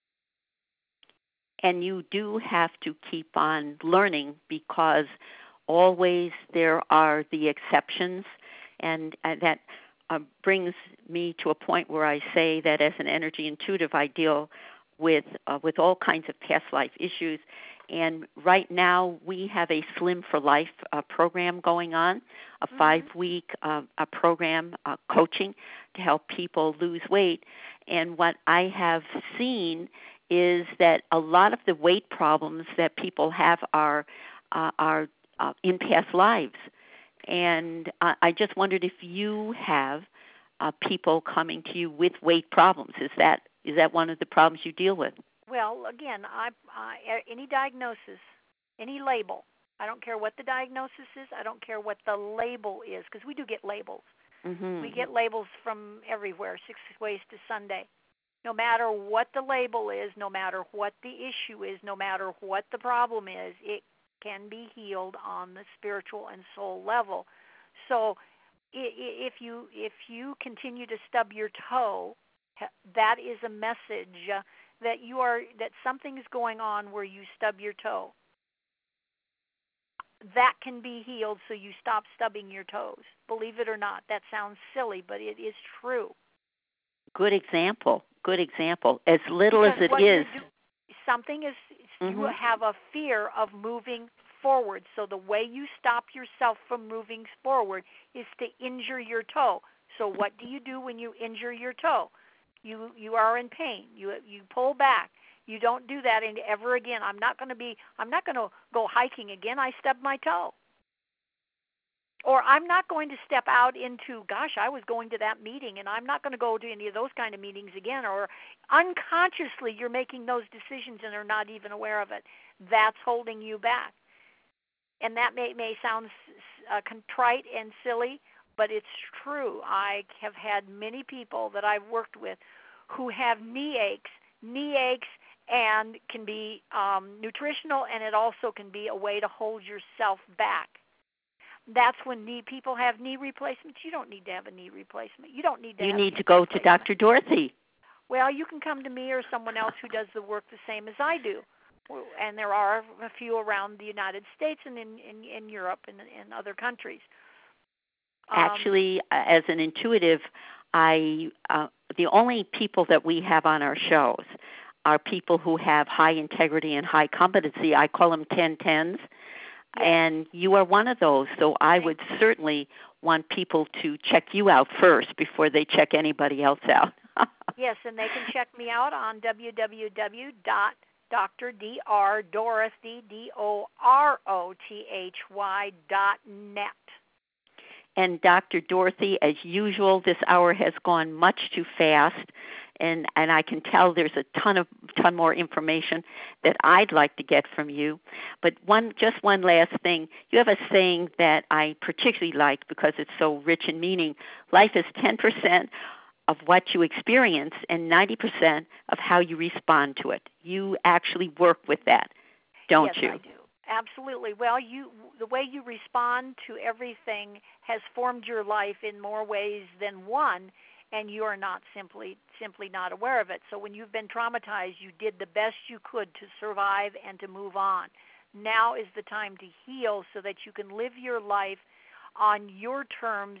And you do have to keep on learning, because always there are the exceptions, and uh, that uh, brings me to a point where I say that as an energy intuitive, I deal with uh, with all kinds of past life issues. And right now we have a Slim for Life uh, program going on, a mm-hmm. five-week uh, a program, uh, coaching to help people lose weight. And what I have seen is that a lot of the weight problems that people have are uh, are uh, in past lives. And uh, I just wondered if you have uh, people coming to you with weight problems. Is that is that one of the problems you deal with? Well, again, I, I, any diagnosis, any label, I don't care what the diagnosis is, I don't care what the label is, because we do get labels. Mm-hmm. We get labels from everywhere, Six Ways to Sunday. No matter what the label is, no matter what the issue is, no matter what the problem is, it can be healed on the spiritual and soul level. So if you if you continue to stub your toe, that is a message that you are that something is going on where you stub your toe. That can be healed, so you stop stubbing your toes. Believe it or not, that sounds silly, but it is true. Good example. Good example. As little because as it what is. Do, something is, mm-hmm. you have a fear of moving forward. So the way you stop yourself from moving forward is to injure your toe. So what do you do when you injure your toe? You you are in pain. You you pull back. You don't do that ever again. I'm not going to be. I'm not going to go hiking again. I stubbed my toe. Or I'm not going to step out into, gosh, I was going to that meeting, and I'm not going to go to any of those kind of meetings again. Or unconsciously you're making those decisions and are not even aware of it. That's holding you back. And that may, may sound uh, contrite and silly, but it's true. I have had many people that I've worked with who have knee aches, knee aches, and can be um, nutritional, and it also can be a way to hold yourself back. That's when knee people have knee replacements. You don't need to have a knee replacement. You don't need to You have need to go to Doctor Dorothy. Well, you can come to me or someone else who does the work the same as I do. And there are a few around the United States and in, in, in Europe and in other countries. Um, Actually, as an intuitive, I uh, the only people that we have on our shows are people who have high integrity and high competency. I call them ten tens, yes. And you are one of those. So I Thank would you. certainly want people to check you out first before they check anybody else out. Yes, and they can check me out on w w w dot Doctor Dorothy, D O R O T H Y dot net. And Doctor Dorothy, as usual, this hour has gone much too fast, and, and I can tell there's a ton of ton more information that I'd like to get from you. But one, just one last thing. You have a saying that I particularly like because it's so rich in meaning. Life is ten percent of what you experience and ninety percent of how you respond to it. You actually work with that, don't yes, you? Yes, I do. Absolutely. Well, you the way you respond to everything has formed your life in more ways than one, and you are not simply simply not aware of it. So when you've been traumatized, you did the best you could to survive and to move on. Now is the time to heal so that you can live your life on your terms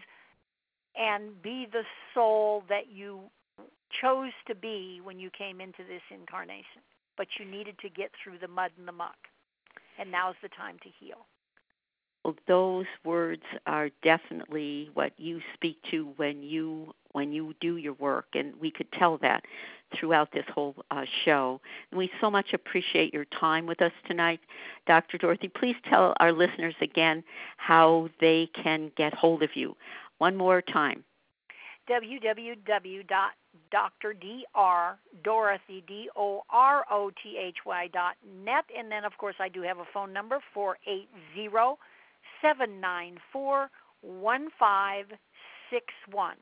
and be the soul that you chose to be when you came into this incarnation. But you needed to get through the mud and the muck. And now's the time to heal. Well, those words are definitely what you speak to when you when you do your work, and we could tell that throughout this whole uh, show. And we so much appreciate your time with us tonight. Doctor Dorothy, please tell our listeners again how they can get hold of you. One more time. w w w dot Doctor Dorothy, D O R O T H Y dot net. And then, of course, I do have a phone number, four eight zero, seven nine four, one five six one.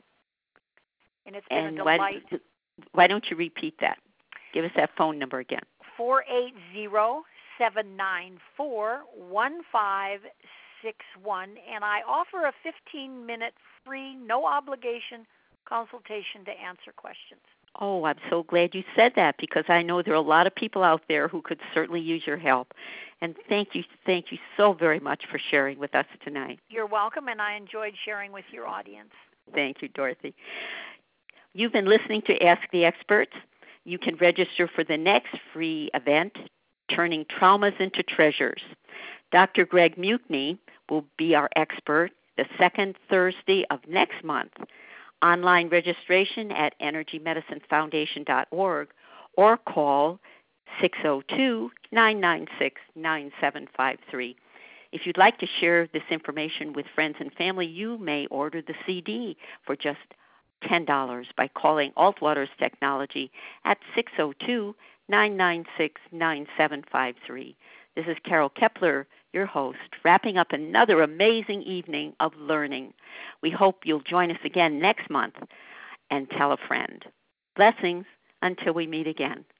And it's been and a delight. Why, why don't you repeat that? Give us that phone number again. four eight zero, seven nine four, one five six one. And I offer a fifteen-minute free, no obligation consultation to answer questions. Oh, I'm so glad you said that because I know there are a lot of people out there who could certainly use your help. And thank you, thank you so very much for sharing with us tonight. You're welcome, and I enjoyed sharing with your audience. Thank you, Dorothy. You've been listening to Ask the Experts. You can register for the next free event, Turning Traumas into Treasures. Doctor Greg Mutney will be our expert the second Thursday of next month. Online registration at energy medicine foundation dot org or call six oh two, nine nine six, nine seven five three. If you'd like to share this information with friends and family, you may order the C D for just ten dollars by calling Altwaters Technology at six oh two, nine nine six, nine seven five three. This is Carol Kepler, your host, wrapping up another amazing evening of learning. We hope you'll join us again next month and tell a friend. Blessings until we meet again.